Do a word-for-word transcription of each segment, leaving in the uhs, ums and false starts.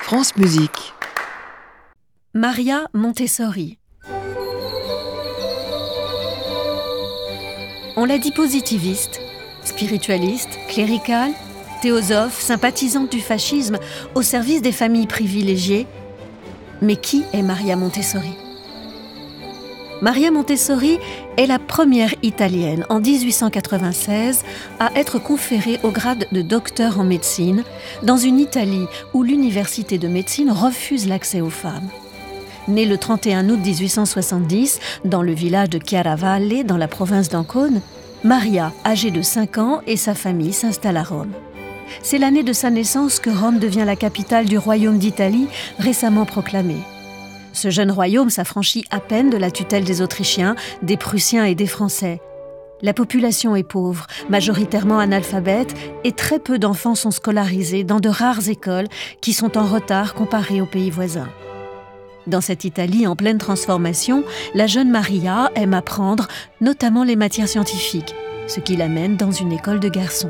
France Musique. Maria Montessori. On l'a dit positiviste, spiritualiste, cléricale, théosophe, sympathisante du fascisme au service des familles privilégiées. Mais qui est Maria Montessori ? Maria Montessori est la première italienne en dix-huit cent quatre-vingt-seize à être conférée au grade de docteur en médecine dans une Italie où l'université de médecine refuse l'accès aux femmes. Née le trente et un août dix-huit cent soixante-dix dans le village de Chiaravalle dans la province d'Ancône, Maria, âgée de cinq ans, et sa famille s'installent à Rome. C'est l'année de sa naissance que Rome devient la capitale du royaume d'Italie, récemment proclamé. Ce jeune royaume s'affranchit à peine de la tutelle des Autrichiens, des Prussiens et des Français. La population est pauvre, majoritairement analphabète, et très peu d'enfants sont scolarisés dans de rares écoles qui sont en retard comparées aux pays voisins. Dans cette Italie en pleine transformation, la jeune Maria aime apprendre, notamment les matières scientifiques, ce qui l'amène dans une école de garçons.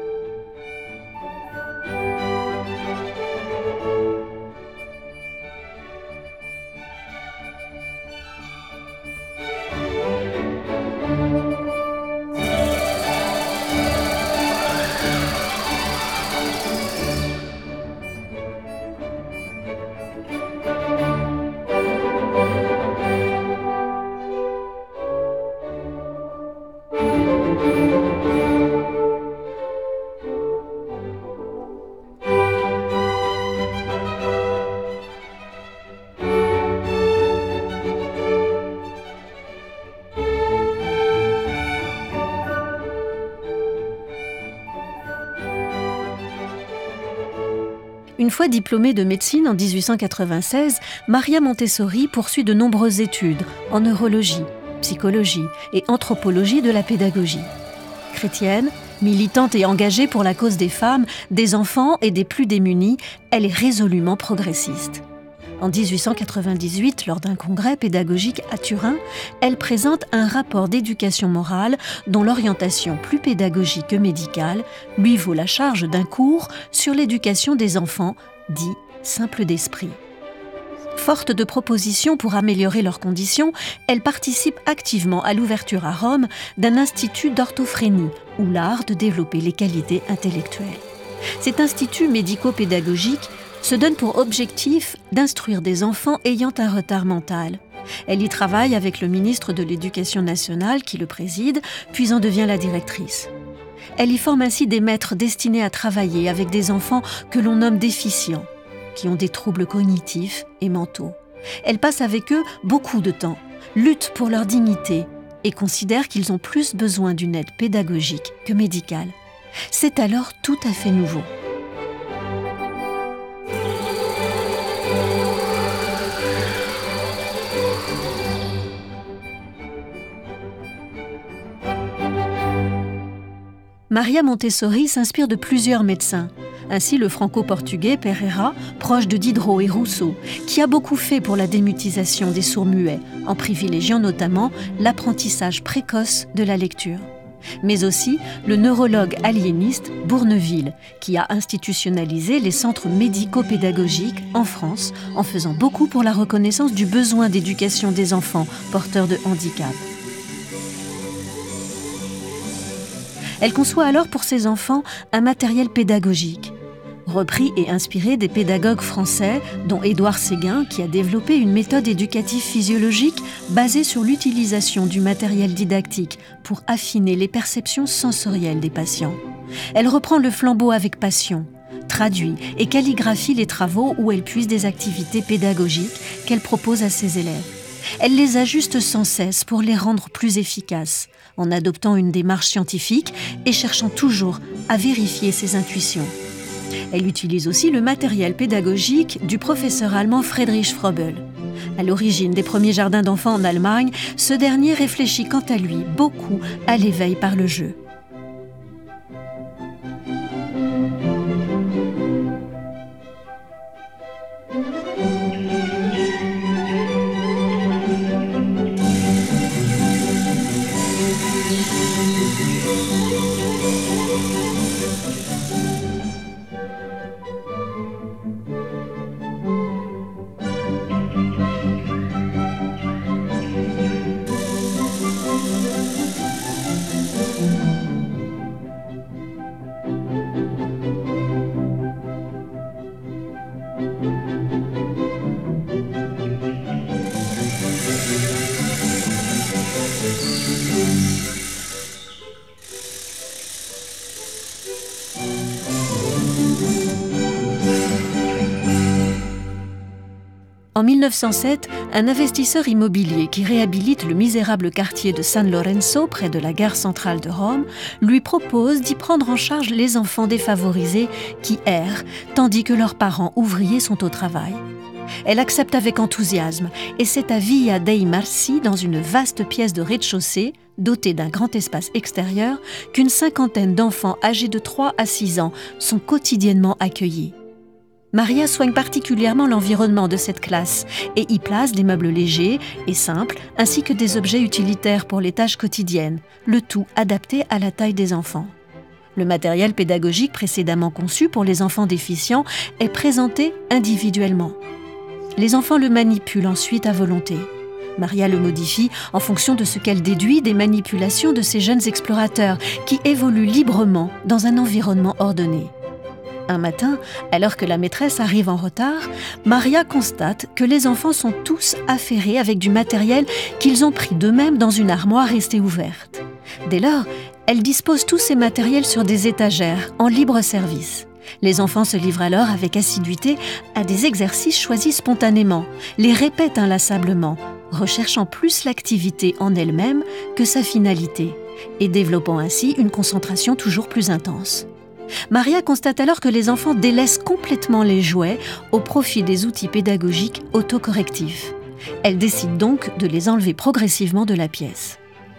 Une fois diplômée de médecine en dix-huit cent quatre-vingt-seize, Maria Montessori poursuit de nombreuses études en neurologie, psychologie et anthropologie de la pédagogie. Chrétienne, militante et engagée pour la cause des femmes, des enfants et des plus démunis, elle est résolument progressiste. En dix-huit cent quatre-vingt-dix-huit, lors d'un congrès pédagogique à Turin, elle présente un rapport d'éducation morale dont l'orientation plus pédagogique que médicale lui vaut la charge d'un cours sur l'éducation des enfants, dit « simple d'esprit ». Forte de propositions pour améliorer leurs conditions, elle participe activement à l'ouverture à Rome d'un institut d'orthophrénie, où l'art de développer les qualités intellectuelles. Cet institut médico-pédagogique se donne pour objectif d'instruire des enfants ayant un retard mental. Elle y travaille avec le ministre de l'Éducation nationale qui le préside, puis en devient la directrice. Elle y forme ainsi des maîtres destinés à travailler avec des enfants que l'on nomme déficients, qui ont des troubles cognitifs et mentaux. Elle passe avec eux beaucoup de temps, lutte pour leur dignité et considère qu'ils ont plus besoin d'une aide pédagogique que médicale. C'est alors tout à fait nouveau. Maria Montessori s'inspire de plusieurs médecins. Ainsi, le franco-portugais Pereira, proche de Diderot et Rousseau, qui a beaucoup fait pour la démutisation des sourds-muets, en privilégiant notamment l'apprentissage précoce de la lecture. Mais aussi le neurologue aliéniste Bourneville, qui a institutionnalisé les centres médico-pédagogiques en France, en faisant beaucoup pour la reconnaissance du besoin d'éducation des enfants porteurs de handicap. Elle conçoit alors pour ses enfants un matériel pédagogique, repris et inspiré des pédagogues français, dont Édouard Séguin, qui a développé une méthode éducative physiologique basée sur l'utilisation du matériel didactique pour affiner les perceptions sensorielles des patients. Elle reprend le flambeau avec passion, traduit et calligraphie les travaux où elle puise des activités pédagogiques qu'elle propose à ses élèves. Elle les ajuste sans cesse pour les rendre plus efficaces, en adoptant une démarche scientifique et cherchant toujours à vérifier ses intuitions. Elle utilise aussi le matériel pédagogique du professeur allemand Friedrich Froebel. À l'origine des premiers jardins d'enfants en Allemagne, ce dernier réfléchit quant à lui beaucoup à l'éveil par le jeu. En mille neuf cent sept, un investisseur immobilier qui réhabilite le misérable quartier de San Lorenzo, près de la gare centrale de Rome, lui propose d'y prendre en charge les enfants défavorisés qui errent, tandis que leurs parents ouvriers sont au travail. Elle accepte avec enthousiasme et c'est à Via dei Marsi, dans une vaste pièce de rez-de-chaussée, dotée d'un grand espace extérieur, qu'une cinquantaine d'enfants âgés de trois à six ans sont quotidiennement accueillis. Maria soigne particulièrement l'environnement de cette classe et y place des meubles légers et simples, ainsi que des objets utilitaires pour les tâches quotidiennes, le tout adapté à la taille des enfants. Le matériel pédagogique précédemment conçu pour les enfants déficients est présenté individuellement. Les enfants le manipulent ensuite à volonté. Maria le modifie en fonction de ce qu'elle déduit des manipulations de ces jeunes explorateurs qui évoluent librement dans un environnement ordonné. Un matin, alors que la maîtresse arrive en retard, Maria constate que les enfants sont tous affairés avec du matériel qu'ils ont pris d'eux-mêmes dans une armoire restée ouverte. Dès lors, elle dispose tous ces matériels sur des étagères, en libre service. Les enfants se livrent alors avec assiduité à des exercices choisis spontanément, les répètent inlassablement, recherchant plus l'activité en elle-même que sa finalité, et développant ainsi une concentration toujours plus intense. Maria constate alors que les enfants délaissent complètement les jouets au profit des outils pédagogiques autocorrectifs. Elle décide donc de les enlever progressivement de la pièce.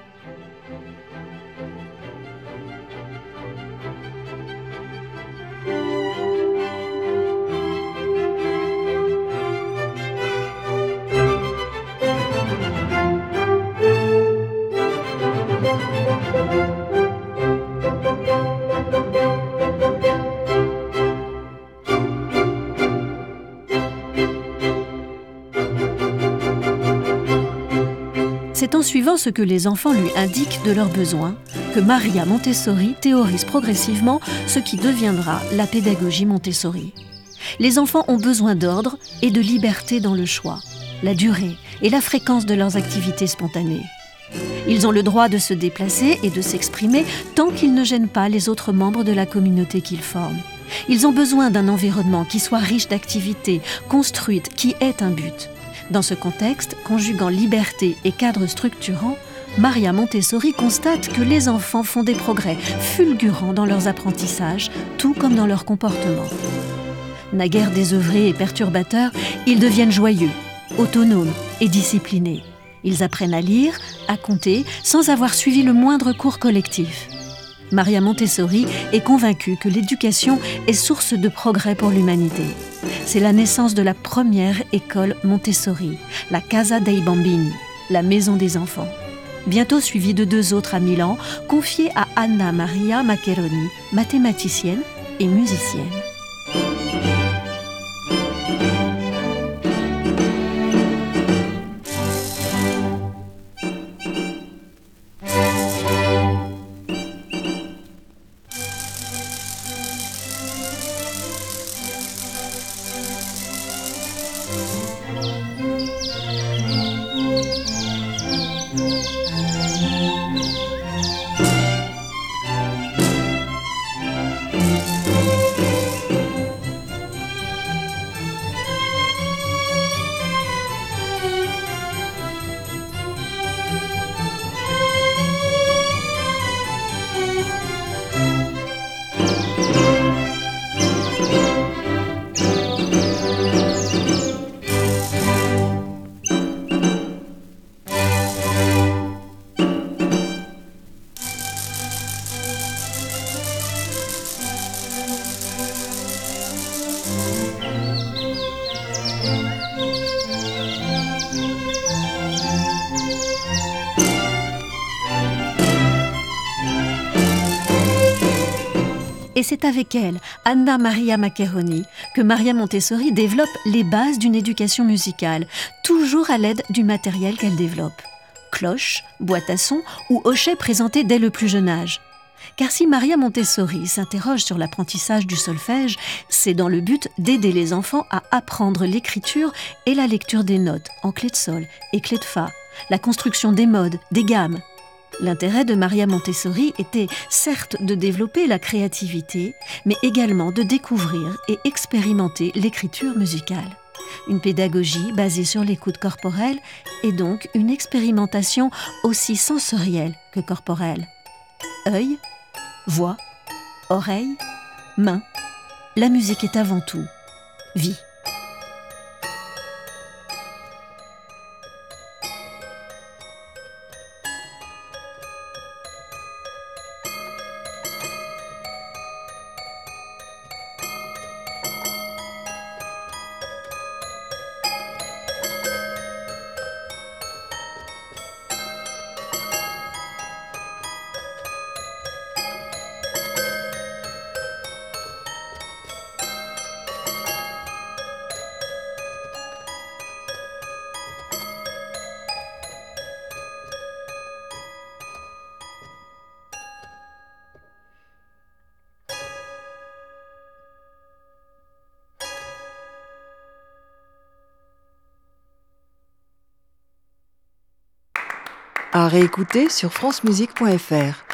C'est en suivant ce que les enfants lui indiquent de leurs besoins que Maria Montessori théorise progressivement ce qui deviendra la pédagogie Montessori. Les enfants ont besoin d'ordre et de liberté dans le choix, la durée et la fréquence de leurs activités spontanées. Ils ont le droit de se déplacer et de s'exprimer tant qu'ils ne gênent pas les autres membres de la communauté qu'ils forment. Ils ont besoin d'un environnement qui soit riche d'activités, construites, qui ait un but. Dans ce contexte, conjuguant liberté et cadre structurant, Maria Montessori constate que les enfants font des progrès fulgurants dans leurs apprentissages, tout comme dans leur comportement. Naguère désœuvrés et perturbateurs, ils deviennent joyeux, autonomes et disciplinés. Ils apprennent à lire, à compter, sans avoir suivi le moindre cours collectif. Maria Montessori est convaincue que l'éducation est source de progrès pour l'humanité. C'est la naissance de la première école Montessori, la Casa dei Bambini, la maison des enfants. Bientôt suivie de deux autres à Milan, confiée à Anna Maria Maccheroni, mathématicienne et musicienne. Et c'est avec elle, Anna Maria Maccheroni, que Maria Montessori développe les bases d'une éducation musicale, toujours à l'aide du matériel qu'elle développe. Cloches, boîtes à sons ou hochets présentés dès le plus jeune âge. Car si Maria Montessori s'interroge sur l'apprentissage du solfège, c'est dans le but d'aider les enfants à apprendre l'écriture et la lecture des notes en clé de sol et clé de fa, la construction des modes, des gammes. L'intérêt de Maria Montessori était certes de développer la créativité, mais également de découvrir et expérimenter l'écriture musicale. Une pédagogie basée sur l'écoute corporelle et donc une expérimentation aussi sensorielle que corporelle. Œil, voix, oreille, main, la musique est avant tout vie. À réécouter sur francemusique point f r.